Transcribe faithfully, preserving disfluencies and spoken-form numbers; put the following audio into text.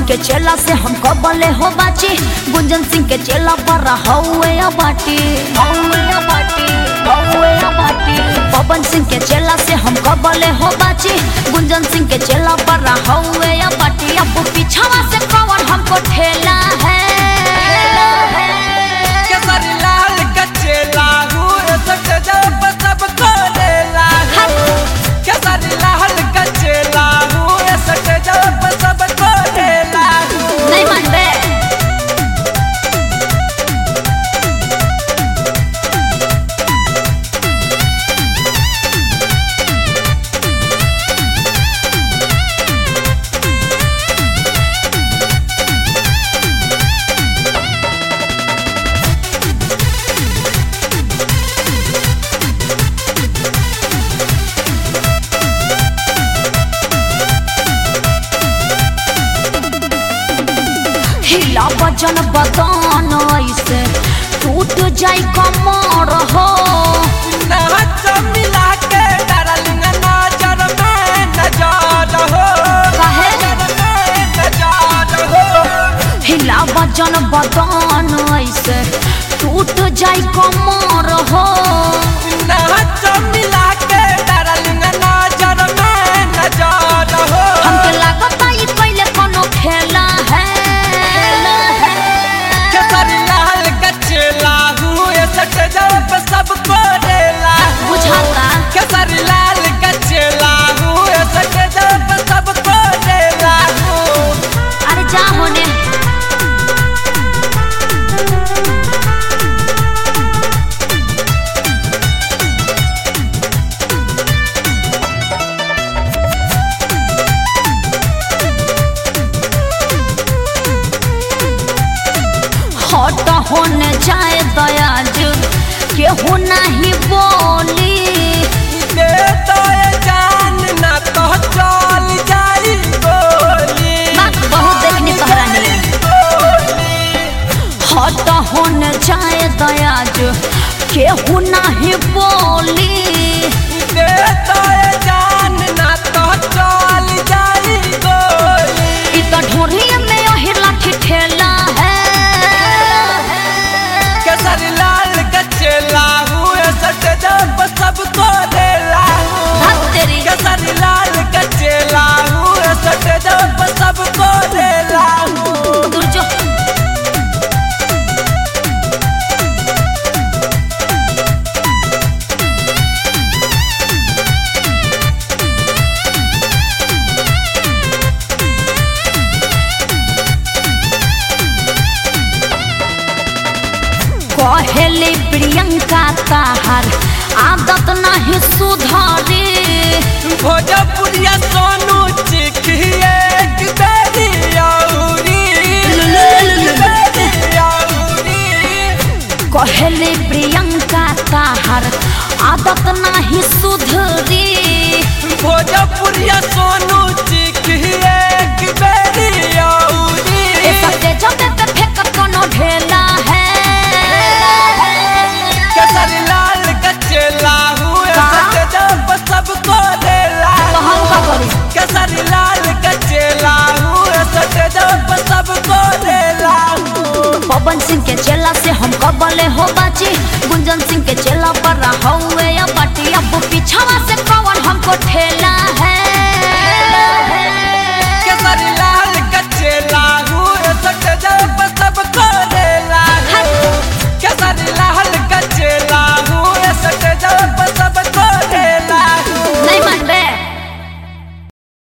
के चेला से हम कबले हो बाची। गुंजन सिंह के चेला पर हौवे या बाटी, हौवे या बाटी, हौवे या बाटी। पवन सिंह के चेला से हम कबले हो बाची। गुंजन सिंह के चेला पर हौवे या बाटी। अब पीछावा से कौन हमको ठेला है, केसरी लाल का चेला हूँ सट जब सबको लेला हूँ। केसरी लाल का चेला हूँ सट जब सबको लेला हूँ। नहीं मानबे हिला बजन बदन ऐसे टूट जाई कमर हो। नाच मिला के डालिंग नजर में नजर हो, काहे नजर हो। हिला बजन बदन ऐसे टूट जाई कमर हो। नाच मिला के डालिंग नजर में नजर हो। हमके लागता ई पहले कोनो खेला है। केसरी लाल का चेला हूँ सट जब सबको लेला हूँ। बुझाता केसरी लाल का चेला हूँ सट जब सबको लेला हूँ। अरे जा होने हट होने जाए दयाज केहू नहीं बोली। दे तो ये जान ना तो चल जाई गोली। बात बहुत देखनी तोहरानी। हट होने जाए दयाज केहू नहीं बोली। दे तो ये जान ना तो चल जाई गोली। इ तो ढोरिया में यही लाठी ठेला है। केसरी लाल का चेला हूँ सट जब सबको लेला हूँ। भाग तेरी केसरी लाल का चेला हूँ सट जब सबको लेला हूँ। दूर जो कहेली प्रियंका ताहर आदत नहीं सुधारी। भोजपुरिया सोनू चिखिए एक बेरी औरी, बेरी औरी। कहेली प्रियंका ताहर आदत नहीं सुधरी। भोजपुरिया सोनू चिखिए एक बेरी औरी। ए सत्ते जबे पे फेंक कोनो ढेला है। केसरी लाल का चेला हूँ सट जब सबको लेला तो हम का हूँ। करी? केसरी लाल का चेला हूँ सट जब सबको लेला हूँ। पवन सिंह के चेला से हम कबले हो बाची। गुंजन सिंह के चेला पर हौवे या बाटी। अब पीछावा से कौन हमको ठेला